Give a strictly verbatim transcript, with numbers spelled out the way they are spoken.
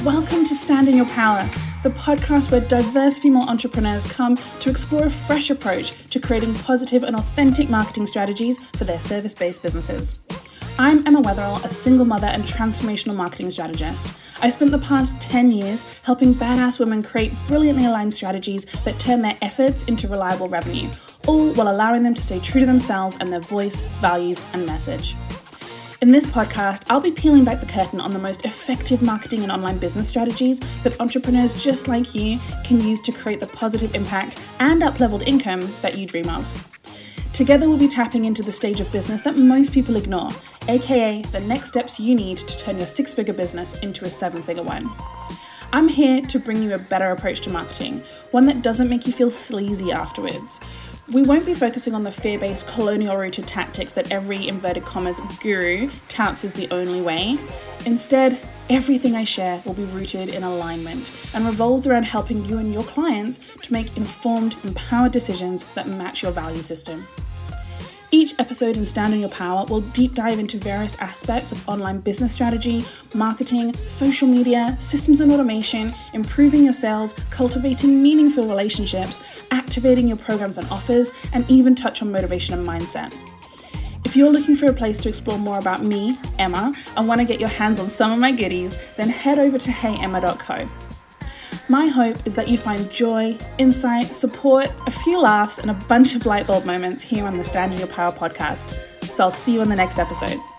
Welcome to Stand in Your Power, the podcast where diverse female entrepreneurs come to explore a fresh approach to creating positive and authentic marketing strategies for their service-based businesses. I'm Emma Wetherall, a single mother and transformational marketing strategist. I spent the past ten years helping badass women create brilliantly aligned strategies that turn their efforts into reliable revenue, all while allowing them to stay true to themselves and their voice, values, and message. In this podcast, I'll be peeling back the curtain on the most effective marketing and online business strategies that entrepreneurs just like you can use to create the positive impact and up-leveled income that you dream of. Together, we'll be tapping into the stage of business that most people ignore, aka the next steps you need to turn your six-figure business into a seven-figure one. I'm here to bring you a better approach to marketing, one that doesn't make you feel sleazy afterwards. We won't be focusing on the fear-based, colonial-rooted tactics that every inverted commas guru touts as the only way. Instead, everything I share will be rooted in alignment and revolves around helping you and your clients to make informed, empowered decisions that match your value system. Each episode in Stand in Your Power will deep dive into various aspects of online business strategy, marketing, social media, systems and automation, improving your sales, cultivating meaningful relationships, activating your programs and offers, and even touch on motivation and mindset. If you're looking for a place to explore more about me, Emma, and want to get your hands on some of my goodies, then head over to hey emma dot co. My hope is that you find joy, insight, support, a few laughs, and a bunch of light bulb moments here on the Stand in Your Power podcast. So I'll see you on the next episode.